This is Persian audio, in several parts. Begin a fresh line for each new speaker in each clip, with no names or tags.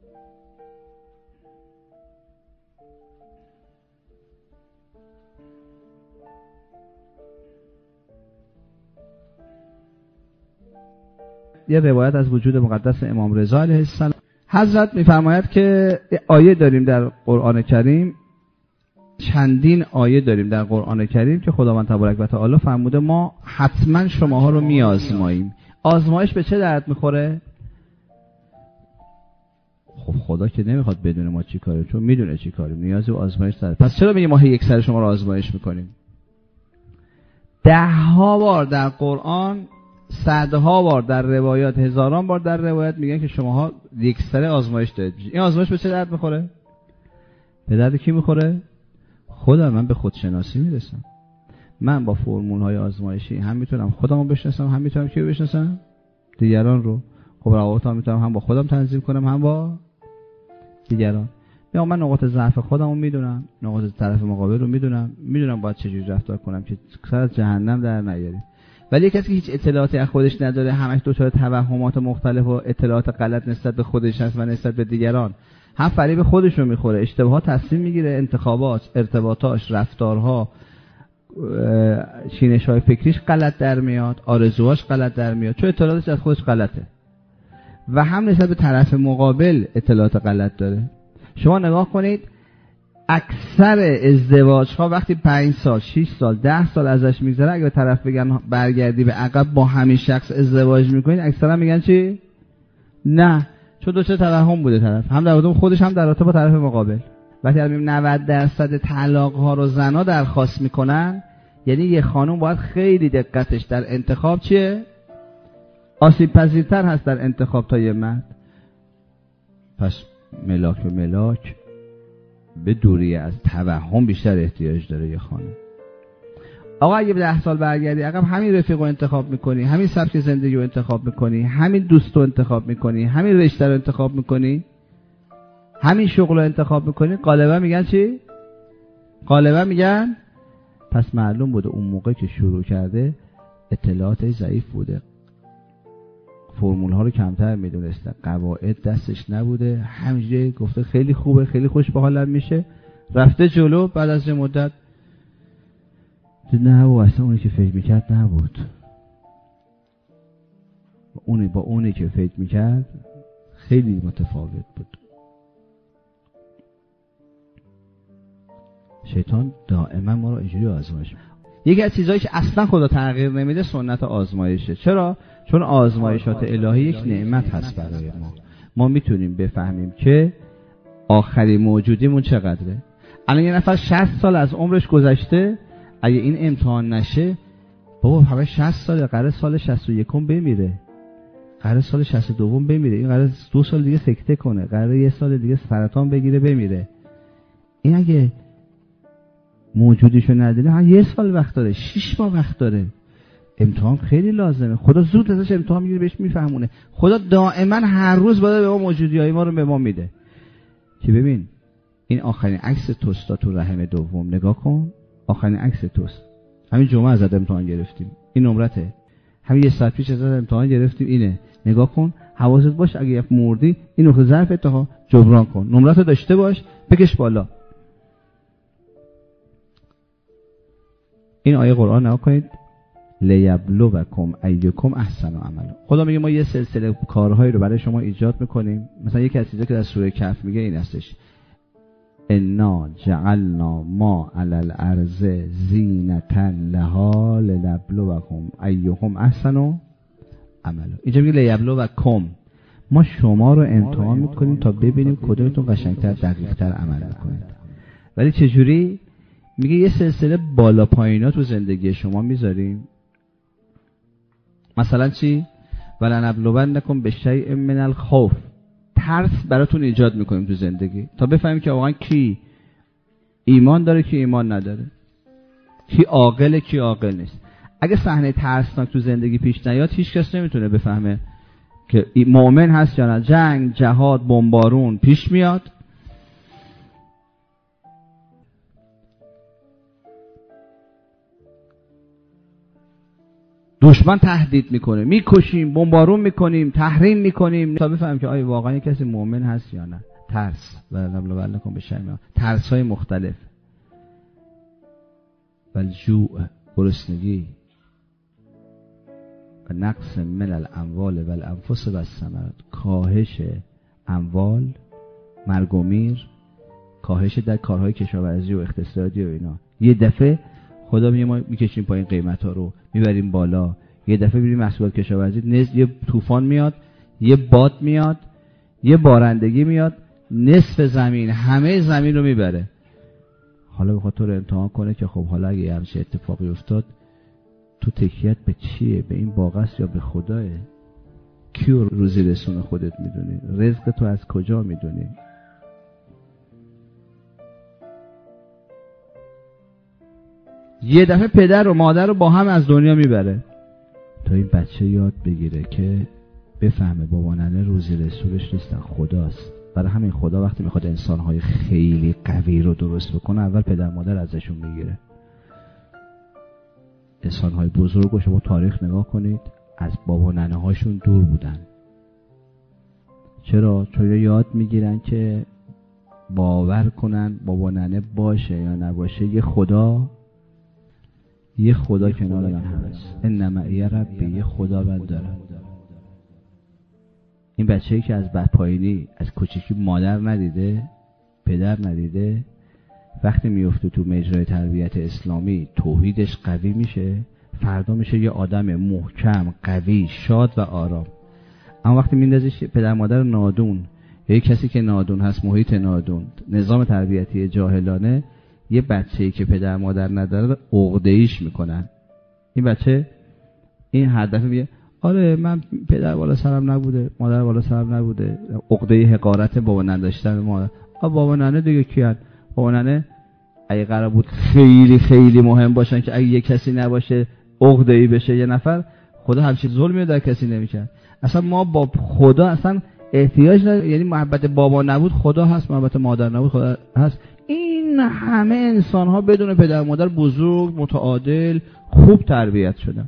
یه روایت از وجود مقدس امام رضا علیه السلام، حضرت میفرماید که آیه داریم در قرآن کریم، چندین آیه داریم در قرآن کریم که خداوند تبارک و تعالی فرموده ما حتما شماها رو میآزماییم. آزمایش به چه درد میخوره؟ خب خدا که نمیخواد بدونه ما چی کاریم، چون میدونه چی کاریم، نیازی به آزمایش داره. پس چرا میگه ما یک سر شما رو آزمایش میکنیم؟ 10 بار در قرآن، 100 بار در روایات، 1000 بار در روایت میگن که شماها یک سر آزمایش دارید. این آزمایش به چه درد میخوره؟ به درد کی میخوره؟ خدا. من به خودشناسی میرسم. من با فرمول های آزمایشی هم میتونم خودم رو بشناسم، هم میتونم کی بشناسم؟ دیگران رو. خب روابطم میتونم هم با خودم تنظیم کنم، هم با دیگران. من نقاط ضعف خودم رو میدونم، نقاط طرف مقابل رو میدونم باید چجوری رفتار کنم که سر از جهنم در نیاریم. ولی کسی که هیچ اطلاعاتی از خودش نداره، همش دچار توهمات مختلف و اطلاعات غلط نسبت به خودش هست و نسبت به دیگران، هم فریب خودش رو میخوره، اشتباهات تصمیم میگیره، انتخابات، ارتباطاش، رفتارها، چینش‌های فکریش غلط در میاد، آرزوهاش غلط در میاد، چون اطلاعاتش از خودش غلطه. و هم نسبت به طرف مقابل اطلاعات غلط داره. شما نگاه کنید اکثر ازدواج‌ها وقتی 5 سال، 6 سال، 10 سال ازش میگذره، اگه به طرف بگن برگردی به عقب با همین شخص ازدواج میکنید، اکثرا میگن چی؟ نه، چون دوچه توهم بوده طرف، هم در مورد خودش هم در رابطه با طرف مقابل. وقتی میگیم 90% طلاق‌ها رو زنا درخواست میکنن، یعنی یه خانم باید خیلی دقتش در انتخاب چیه؟ آسیب پذیرتر هست در انتخاب تا یه مرد. پس ملاک به ملاک به دوری از توهم بیشتر احتیاج داره یه خانم. آقا اگه به 10 سال برگردی عقب، همین رفیق رو انتخاب میکنی، همین سبک زندگی رو انتخاب میکنی، همین دوست رو انتخاب میکنی، همین رشته رو انتخاب میکنی، همین شغل رو انتخاب میکنی، غالبا میگن چی؟ غالبا میگن پس معلوم بوده اون موقع که شروع کرده اطلاعاتش ضعیف بوده، فرمول ها رو کمتر میدونسته، قواعد دستش نبوده، همینجوری گفته خیلی خوبه، خیلی خوش به حالم میشه، رفته جلو، بعد از یه مدت نه و اصلا اونی که فکر میکرد نبود، با اونی که فکر میکرد خیلی متفاوت بود. شیطان دائما ما رو اینجوری آزمایش میده. یکی از چیزایی که اصلا خدا تغییر نمیده سنت آزمایشه. چرا؟ چون آزمایشات الهی یک نعمت هست برای ما. ما میتونیم بفهمیم که آخری موجودیمون چقدره. الان یه نفر 60 سال از عمرش گذشته، اگه این امتحان نشه، بابا همه 60 ساله، قراره سال 61 بمیره، قراره سال 62 بمیره، این قراره 2 سال دیگه سکته کنه، قراره 1 سال دیگه سرطان بگیره بمیره. این اگه موجودیشو نداره، ها 1 سال وقت داره، 6 ماه وقت داره. امتحان خیلی لازمه. خدا زود ازش امتحان میگیره، بهش میفهمونه. خدا دائما هر روز باید به ما موجودیای ما رو به ما میده که ببین این آخرین عکس توستا تو رحم دوم، نگاه کن، آخرین عکس توست، همین جمعه ازت امتحان گرفتیم، این نمرته، همین 1 ساعت پیش ازت امتحان گرفتیم، اینه، نگاه کن، حواست باش اگه مردی این نقطه ضعف اتها جبران کن، نمراتو داشته باش، بکش بالا. این آیه قرآن نگاه کنید، لیبلوکم ایکم احسن عملا. خدا میگه ما یه سلسله کارهایی رو برای شما ایجاد میکنیم. مثلا یکی از چیزایی که در سوره کهف میگه این هستش، انا جعلنا ما علی الارض زینتا لها لنبلوکم ایکم احسن عملا. اینجا میگه لیبلوکم، ما شما رو امتحان میکنیم تا ببینیم کدومتون قشنگتر، دقیقتر عمل میکنید. ولی چجوری؟ میگه یه سلسله بالا پایینا تو زندگی شما میذاریم. مثلا چی؟ ولنبلونکم بشیء من الخوف، ترس براتون ایجاد میکنیم تو زندگی تا بفهمیم که واقعا کی ایمان داره، کی ایمان نداره، کی عاقله، کی عاقل نیست. اگه صحنه ترسناک تو زندگی پیش نیاد، هیچ کس نمیتونه بفهمه که مؤمن هست یا نه. جنگ، جهاد، بمبارون پیش میاد، دشمن تهدید میکنه، میکشیم، بمبارون میکنیم، تحریم میکنیم تا بفهمیم که آیا واقعا کسی مؤمن هست یا نه. ترس و نبلونکم بشیء ترس های مختلف، والجوع گرسنگی، و نقص من الاموال والانفس والثمرات، کاهش اموال، مرگ و میر، کاهش در کارهای کشاورزی و اقتصادی و اینا. یه دفعه خدا میگه ما میکشیم پایین قیمت ها رو، میبریم بالا. یه دفعه میبینیم محصولات کشاورزی یه طوفان میاد، یه باد میاد، یه بارندگی میاد، نصف زمین، همه زمین رو میبره. حالا بخواد تو رو امتحان کنه که خب حالا اگه همچه اتفاقی افتاد تو تکیت به چیه؟ به این باغ است یا به خداه؟ کیو روزی رسون خودت میدونی؟ رزق تو از کجا میدونی؟ یه دفعه پدر و مادر رو با هم از دنیا میبره تا این بچه یاد بگیره که بفهمه بابا ننه روزی رسولش نیستن، خداست. برای همین خدا وقتی میخواد انسانهای خیلی قوی رو درست بکنه اول پدر مادر ازشون میگیره. انسانهای بزرگ رو شما تاریخ نگاه کنید از بابا ننه هاشون دور بودن. چرا؟ چون یاد میگیرن که باور کنن بابا ننه باشه یا نباشه یه خدا کنار من هست. ان معی ربی، یه خداوند دارم. این بچه‌ای که از بدپایینی از کوچیکی مادر ندیده، پدر ندیده، وقتی میفته تو مجرای تربیت اسلامی توحیدش قوی میشه، فردا میشه یه آدم محکم، قوی، شاد و آرام. اما وقتی میندازیش پدر مادر نادون یا کسی که نادون هست، محیط نادون، نظام تربیتی جاهلانه، یه بچه‌ای که پدر مادر نداره عقده‌ایش میکنن. این بچه این هدف میگه آره من پدر بالا سرم نبوده، مادر بالا سرم نبوده، عقده حقارت بابا نداشتن مادر. بابا ننه دیگه کیان؟ بابا ننه اگه قرار بود خیلی خیلی مهم باشن که اگه یه کسی نباشه عقده‌ای بشه یه نفر، خدا همچین ظلمی در کسی نمی‌کنه. اصلا ما با خدا اصلا احتیاج نداریم. یعنی محبت بابا نبود خدا هست، محبت مادر نبود خدا هست. این همه انسان ها بدون پدر مادر بزرگ، متعادل، خوب تربیت شدن.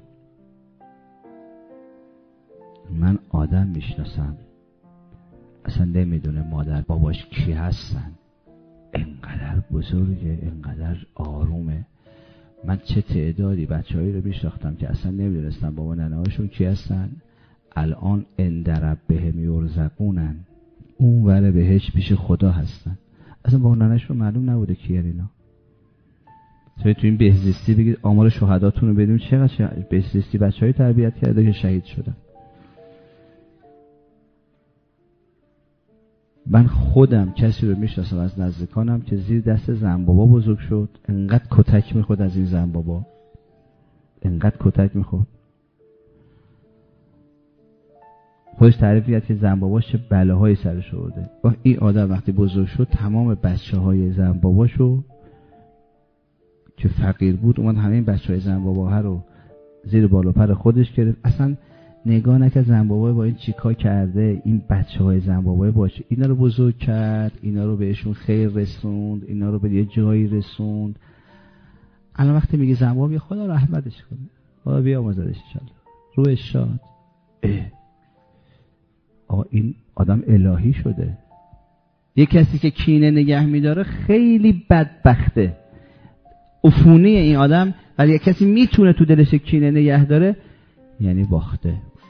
من آدم میشناسم اصلا نمیدونه مادر باباش کی هستن، انقدر بزرگه، انقدر آرومه. من چه تعدادی بچه‌هایی رو میشناختم که اصلا نمیدونستن بابا ننه هاشون کی هستن، الان عند ربهم یرزقونن، اون ور بهش پیش خدا هستن. اصلا بابا ننه‌شون معلوم نبوده کیه اینا. تو این بهزیستی بگید آمار شهداتون رو بدیم چقدر بهزیستی بچه‌های تربیت کرده که شهید شدن. من خودم کسی رو میشناسم از نزدیکانم که زیر دست زن بابا بزرگ شد، انقدر کتک میخورد از این زن بابا، انقدر کتک میخورد. خودش تعریف کرد که زن باباش چه بلاهایی سرش آورده. این آدم وقتی بزرگ شد تمام بچه‌های زن باباشو که فقیر بود اومد همه این بچه‌های زن بابا ها رو زیر بال و پر خودش گرفت. اصلا نگاه نکرد زن بابا با این چیکار کرده، این بچه‌های زن بابا باشه اینا رو بزرگ کرد، اینا رو بهشون خیر رسوند، اینا رو به یه جایی رسوند. الان وقتی میگه زن بابا خدا رحمتش کنه، خدا بیامرزش ان شاءالله، روحش شاد. این آدم الهی شده. یه کسی که کینه نگه میداره خیلی بدبخته، عفونی این آدم. ولی یه کسی میتونه تو دلش کینه نگه داره یعنی باخته،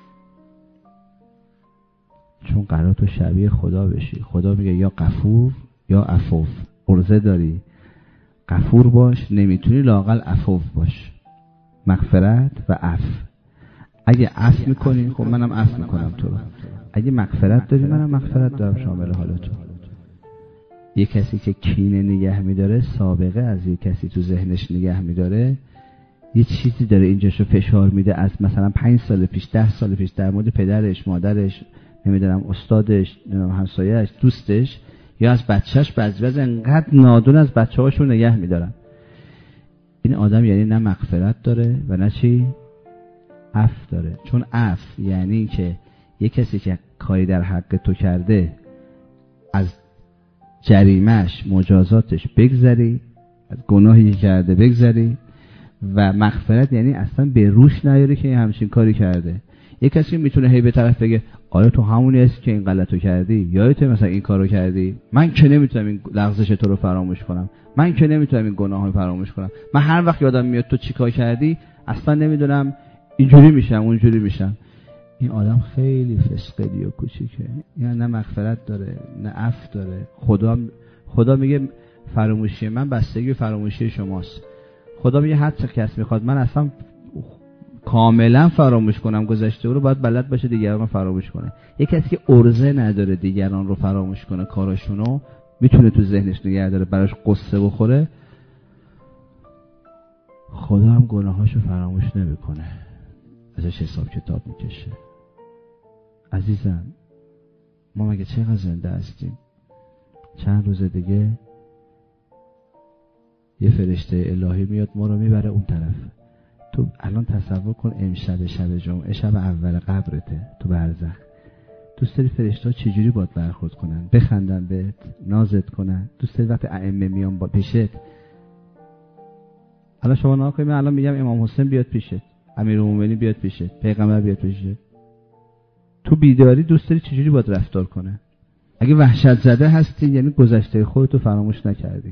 چون قرار تو شبیه خدا بشی. خدا میگه یا غفور یا عفو. عرضه داری غفور باش، نمیتونی لااقل عفو باش، مغفرت و عفو. اگه عفو میکنی خب منم عفو میکنم تو رو، اگه مغفرت داری منم مغفرت دارم شامل حال تو. یه کسی که کینه نگه میداره، سابقه از یه کسی تو ذهنش نگه میداره، یه چیزی داره اینجاشو فشار میده از مثلا 5 سال پیش، 10 سال پیش، در مورد پدرش، مادرش، نمیدونم استادش، همسایه‌اش، دوستش، یا از بچهش. بعضی انقدر نادون از بچه‌هاشون نگه میدارن. این آدم یعنی نه مغفرت داره و نه چی؟ عفو داره. چون عفو یعنی که یه کسی که کاری در حق تو کرده از جریمش، مجازاتش بگذری، از گناهی که کرده بگذری، و مغفرت یعنی اصلا به روش نیاره که این همچین کاری کرده. یک کسی میتونه هی به طرف بگه آره تو همونی هستی که این غلطو کردی، یادته مثلا این کارو کردی، من که نمیتونم این لغزش تو رو فراموش کنم، من که نمیتونم این گناهو فراموش کنم، من هر وقت یادم میاد تو چیکار کردی اصلا نمیدونم اینجوری میشم اونجوری میشم. این آدم خیلی فسقلی و کوچیکه، یعنی نه مغفرت داره نه عفو داره. خدا میگه فراموشی من بستگی به فراموشی شماست. خدا میگه هر چه کس میخواد من اصلا کاملا فراموش کنم گذشته رو، باید بلد باشه دیگران رو فراموش کنه. یک کسی که عرضه نداره دیگران رو فراموش کنه، کاراشونو میتونه تو ذهنش نگه داره، براش قصه بخوره، خدا هم گناهاشو فراموش نمیکنه، ازش حساب کتاب میکشه. عزیزم ما مگه چقدر زنده هستیم؟ چند روز دیگه یه فرشته الهی میاد ما رو میبره اون طرف. تو الان تصور کن امشب شب جمعه، شب اول قبرته تو برزخ، دوست داری فرشته ها چجوری باید برخورد کنن؟ بخندن بهت، نازت کنن؟ دوست داری وقت ائمه میان با پیشت؟ الان شما نگاه کنید، من الان میگم امام حسین بیاد پیشت، امیرالمومنین بیاد پیشت، پیغمبر بیاد پیشت، تو بیداری دوست داری چجوری باید رفتار کنه؟ اگه وحشت زده هستی یعنی گذشته خودتو فراموش نکردی.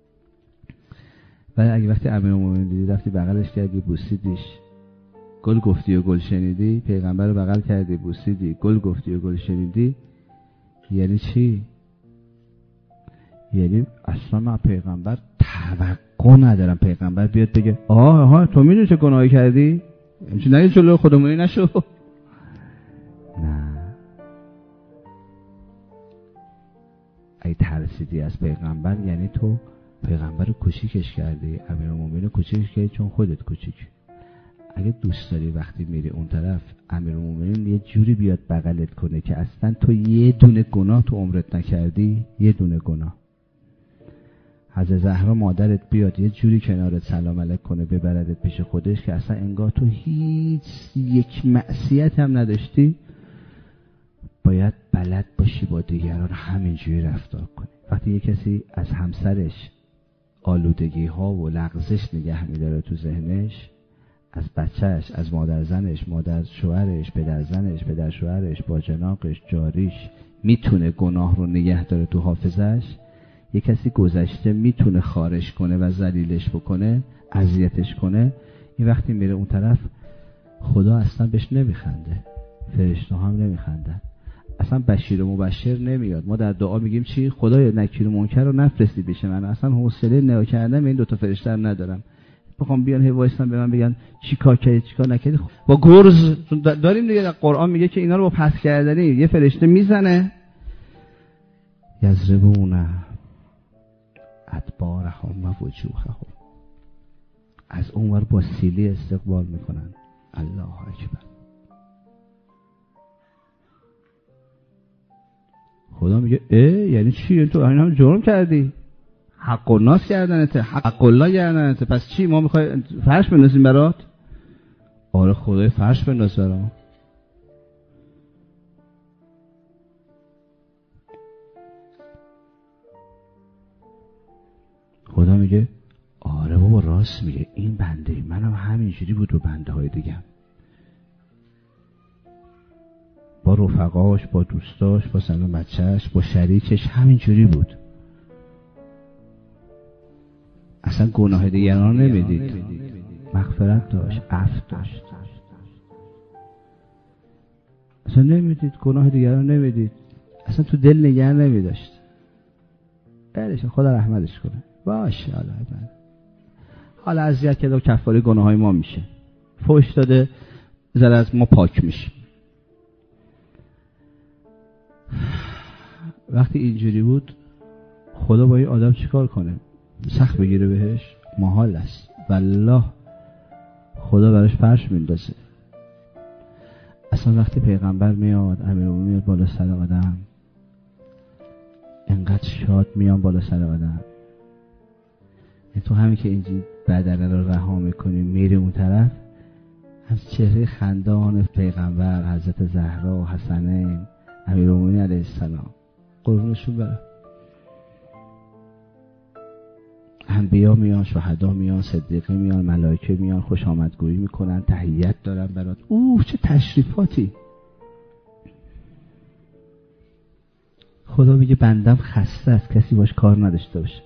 ولی اگه وقتی امیرالمومنین دیدی رفتی بغلش کردی بوسیدیش، گل گفتی و گل شنیدی، پیغمبر رو بغل کردی بوسیدی، گل گفتی و گل شنیدی، یعنی چی؟ یعنی اصلا من پیغمبر توقع ندارم پیغمبر بیاد بگه آها تو میدونی چه گناهی کردی؟ همچین نگه جلو خودمونی نشو. نه، اگه ترسیدی از پیغمبر یعنی تو پیغمبر رو کوچیکش کردی، امیرالمومنین رو کوچیکش کردی چون خودت کوچیک. اگه دوست داری وقتی میری اون طرف امیرالمومنین یه جوری بیاد بغلت کنه که اصلا تو یه دونه گناه تو عمرت نکردی، یه دونه گناه، حضرت زهرا مادرت بیاد یه جوری کنارت سلام علیک کنه ببردت پیش خودش که اصلا انگار تو هیچ یک معصیت هم نداشتی، باید بلد باشی با دیگران همینجوری رفتار کنی. وقتی یه کسی از همسرش آلودگی ها و لغزش نگه میداره تو ذهنش، از بچهش، از مادر زنش، مادر شوهرش، پدر زنش، پدر شوهرش، باجناقش، جاریش، میتونه گناه رو نگه داره تو حافظش. یک کسی گذشته میتونه خارش کنه و ذلیلش بکنه، اذیتش کنه، این وقتی میره اون طرف خدا اصلا بهش نمیخنده، فرشته ها هم نمیخندن، اصلا بشیر و مبشر نمیاد. ما در دعا میگیم چی؟ خدایا نکیر و منکر رو نفرستی پیش من، اصلا حوصله نگاه کردن به این دوتا فرشته رو ندارم، بخوام بیان هی وایسن به من بگن چی کار کردی چی کار نکردی. با گرز داریم دیگه، در قرآن میگه که اینا رو با پس کردنی یه فرشته میزنه، یضربون ادبارهم و وجوههم، از اونور با سیلی استقبال میکنن. الله اکبر. خدا میگه یعنی چی؟ تو این هم جرم کردی، حق الناس کردنته، حق الله کردنته، پس چی ما میخوای فرش بندازیم برات؟ آره خدای فرش بنداز برام. خدا میگه آره بابا راست میگه، این بنده منم همینجوری بود رو بنده های دیگه، با رفقاش، با دوستاش، با سلام بچهش، با شریکش همینجوری بود، اصلا گناه دیگران نمیدید، مغفرت داشت، عفو داشت، اصلا نمیدید گناه دیگران نمیدید، اصلا تو دل نگه نمیداشت. بلش خدا رحمتش کنه. باشه حالا اذیت کرده و کفاره گناه های ما میشه، فحش داده زر از ما پاک میشه. وقتی اینجوری بود خدا با این آدم چیکار کنه؟ سخت بگیره بهش؟ محال است. والله خدا براش فرش میندازه. اصلا وقتی پیغمبر میاد، امیرالمومنین میاد بالا سر آدم، انقدر شاد میان بالا سر آدم، تو همین که اینجوری بدنه رو رها میکنی میری اون طرف، از چهره خندان پیغمبر، حضرت زهرا، حسنین، امیرالمومنین علیه السلام، قربونشون برم، انبیا میان، شهدا میان، صدیقین میان، ملائکه میان، خوش آمدگویی میکنن، تحیت دارن برات. چه تشریفاتی. خدا میگه بندم خسته است، کسی باش کار نداشته باشه.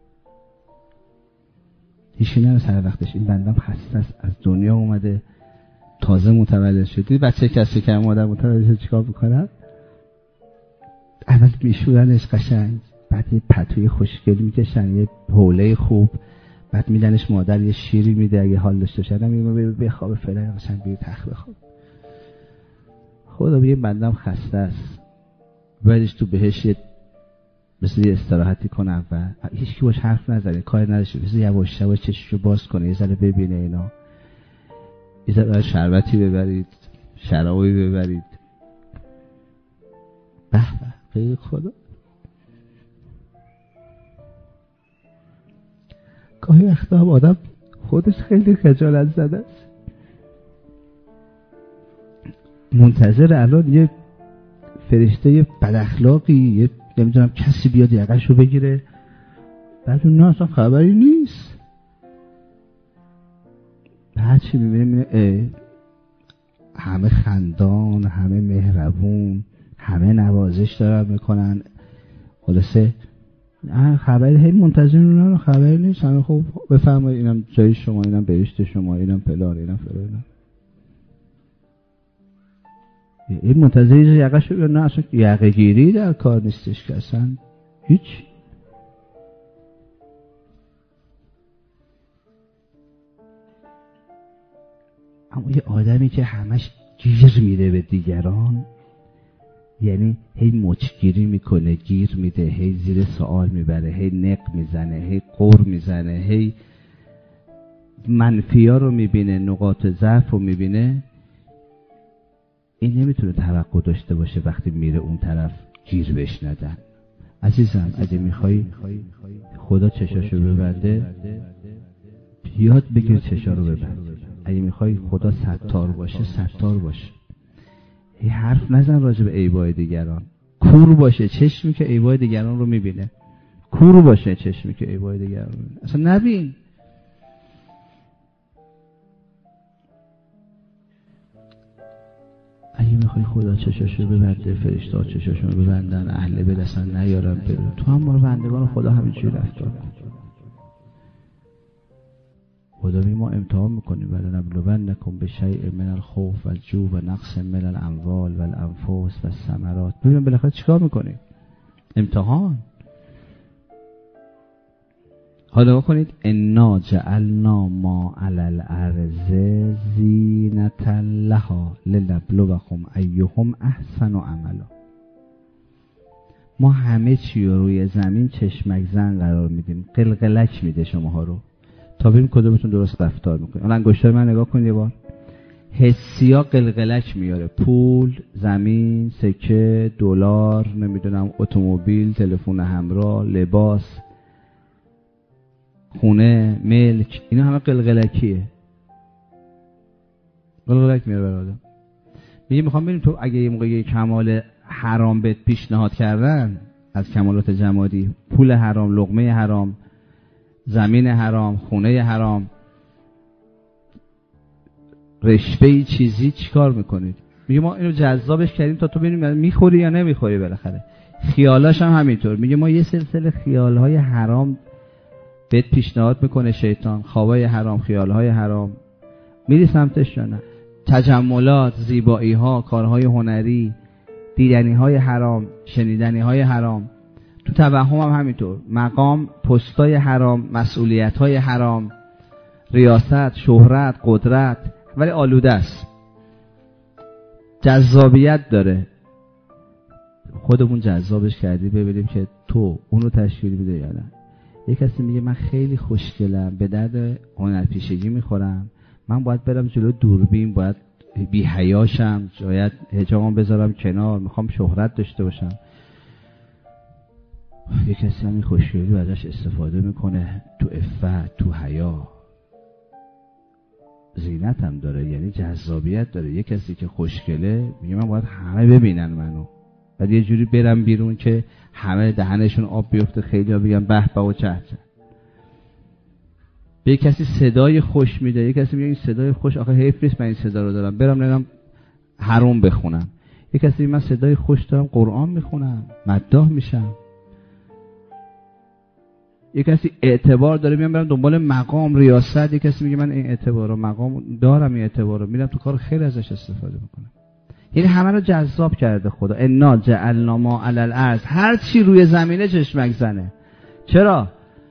هیچی نره سر وقتش. این بندم خسته است، از دنیا اومده، تازه متولد شدی. بچه کسی که مادر متولد شد چیکار میکنن؟ اول میشورنش قشنگ، بعد یه پتوی خوشگل میکشن، یه حوله خوب، بعد میدنش مادر یه شیری میده اگه حال داشته باشه، میگه بخواب فعلا، قشنگ بیا تخت بخواب. خدا میگه بندم خسته است، بعدش تو بهش مثل یه استراحتی کنه اول، هیچ کی باش حرف نزنه، کار نداشته، مثل یواش یواش چششو باز کنه، یه ذره ببینه اینا، یه ذره شربتی ببرید، شرابی ببرید. به به خیلی خدا. گاهی وقتا هم آدم خودش خیلی خجالت زده است، منتظر الان یه فرشته بد اخلاقی، یه نمیدونم کسی بیاد یقه‌شو بگیره، بعد اون نه اصلا خبری نیست. بعد چی میبینه؟ همه خندان، همه مهربون، همه نوازش دارن میکنن، خلاصه خبری هی منتظر اونها، خبری نیست. همه خوب بفرمایید اینم جای شما، اینم بهشت شما، اینم فلان، اینم فلان. این منتظر یقه‌شو، نه اصلا یقه گیری در کار نیستش که اصلا هیچ. اما یه آدمی که همش گیر میده به دیگران، یعنی هی مچگیری میکنه، گیر میده، هی زیر سوال میبره، هی نق میزنه، هی قور میزنه، هی منفی‌ها رو میبینه، نقاط ضعف رو میبینه، این نمیتونه توقع داشته باشه وقتی میره اون طرف گیر بهش ندن. عزیزم اگه میخوای خدا چشاشو ببنده، یاد بگیر چشا رو ببند. اگه میخوای خدا ستار باشه، ستار باشه. هی حرف نزن راجع به عیبای دیگران. کور باشه چشمی که عیبای دیگران رو میبینه، کور باشه چشمی که عیبای دیگران رو میبینه، اصلا نبین. اگه میخوای خدا چشاشو ببنده، فرشته‌ها چشاشون رو ببندن، اهل بیت اصلا نیارن برو، تو هم با بندگان خدا همینجوری رفتار کن. خدا میگه ما امتحان میکنیم، ولنبلونکم بشیء من الخوف والجوع و نقص من الاموال والانفس والثمرات. ببین بالاخره چیکار میکنیم؟ امتحان. حالا کنید انا جعلنا ما علی الارض زینة لها لنبلوکم ایهم احسن عملا. ما همه چی رو روی زمین چشمک زن قرار میدیم، قلقلک میده شماها رو تا ببین کدومتون درست رفتار میکنه. الان انگشتر من نگاه کن یه بار. حسیا قلقلک میاره، پول، زمین، سکه، دلار، نمیدونم اتومبیل، تلفن همراه، لباس، خونه، ملک، اینا همه قلقلکیه. قلقلک میاره برای آدم. میگه میخوام ببینیم تو اگه یه موقع کمال حرام بهت پیشنهاد کردن، از کمالات جمادی، پول حرام، لقمه حرام، زمین حرام، خونه حرام، رشوه چیزی، چیکار میکنید؟ میگه ما اینو جذابش کردیم تا تو ببینیم میخوری یا نمیخوری. بالاخره خیالاش هم همینطور. میگه ما یه سلسله خیالهای حرام بهت پیشنهاد میکنه شیطان، خوابای حرام، خیالهای حرام، میری سمتش یا نه؟ تجملات، زیبایی ها، کارهای هنری، دیدنی های حرام، شنیدنی های حرام. تو توهم هم همینطور، مقام، پستای حرام، مسئولیت های حرام، ریاست، شهرت، قدرت، ولی آلوده است، جذابیت داره. خودمون جذابش کردی ببینیم که تو اونو تشکیل میده یا نه. یه کسی میگه من خیلی خوشگلم، به درد هنرپیشگی میخورم، من باید برم جلو دوربین، باید بی حیاشم، باید حجابم بذارم کنار، میخوام شهرت داشته باشم. یه کسی هم این خوشگلی و ازش استفاده میکنه تو عفت، تو حیا، زینت هم داره، یعنی جذابیت داره. یه کسی که خوشگله میگه من باید همه ببینن منو، بعد یه جوری برم بیرون که همه دهنشون آب بیفته، خیلی ها بگن به به و چه چه. به کسی صدای خوش میده، یک کسی میگه این صدای خوش آخه حیف نیست من این صدا رو دارم برم نگم حرام بخونم، یک کسی میگه من صدای خوش دارم قرآن میخونم مداح میشم، یک کسی اعتبار داره میام برم دنبال مقام ریاست، یک کسی میگه من این اعتبار و مقام دارم، این اعتبار رو میرم تو کار خیر ازش استفاده میکنم. یعنی همه رو جذاب کرده خدا. انا جعلنا ما علی الارض، هر چی روی زمینه چشمک زنه. چرا؟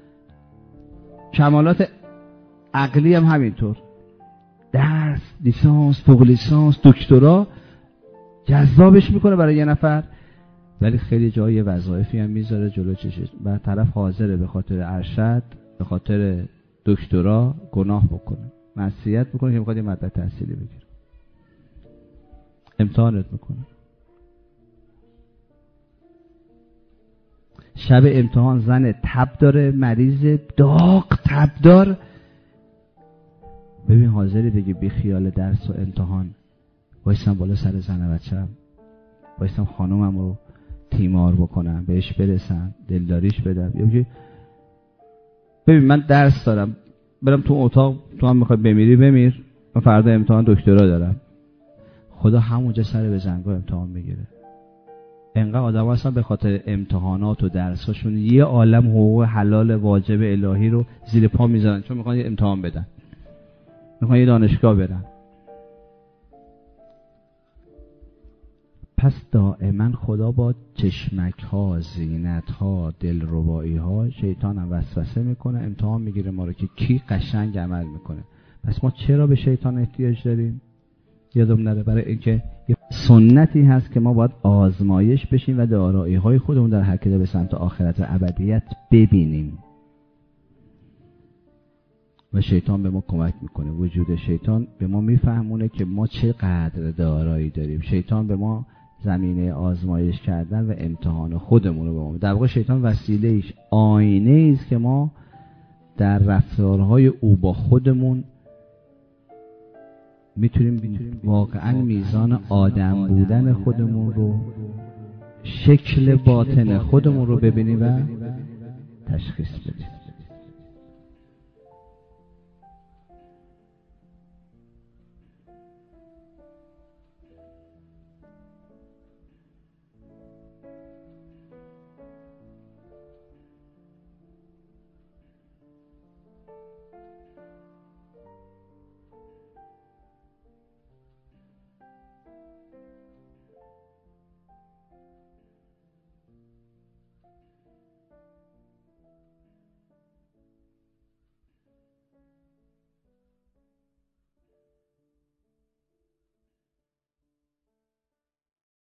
کمالات عقلی هم همینطور، درس، لیسانس، فوق لیسانس، دکترا جذابش میکنه برای یه نفر، ولی خیلی جای وظایفی هم میذاره جلو چشش و طرف حاضره به خاطر ارشد، به خاطر دکترا گناه بکنه، معصیت بکنه که میخواد یه مدرک تحصیلی بگیره، امتحانت میکنه. شب امتحان زن تب داره، مریض داغ تب دار، ببین حاضری بگی بی خیال درس و امتحان وایسم بالا سر زن بچم، وایسم خانومم رو تیمار بکنم، بهش برسم، دلداریش بدم، یا ببین من درس دارم برم تو اتاق، تو هم میخوای بمیری بمیر، من فردا امتحان دکترا دارم. خدا همونجا سر به زنگاه امتحان میگیره. انقدر آدم هستن به خاطر امتحانات و درساشون یه عالم حقوق حلال واجب الهی رو زیر پا میذارن چون میخوان یه امتحان بدن، میخوان یه دانشگاه برن. پس دائما خدا با چشمک ها، زینت ها، دلربایی ها شیطان هم وسوسه میکنه، امتحان میگیره ما رو که کی قشنگ عمل میکنه. پس ما چرا به شیطان احتیاج داریم؟ یادم نره برای اینکه سنتی هست که ما باید آزمایش بشیم و دارایی های خودمون در حرکت به سمت آخرت و ابدیت ببینیم و شیطان به ما کمک میکنه. وجود شیطان به ما میفهمونه که ما چقدر دارایی داریم. شیطان به ما زمینه آزمایش کردن و امتحان خودمون رو به ما، در واقع شیطان وسیله ایش آینه ایست که ما در رفتارهای او با خودمون میتونیم واقعا میزان آدم بودن خودمون رو، شکل باطن خودمون رو ببینیم و تشخیص بدیم.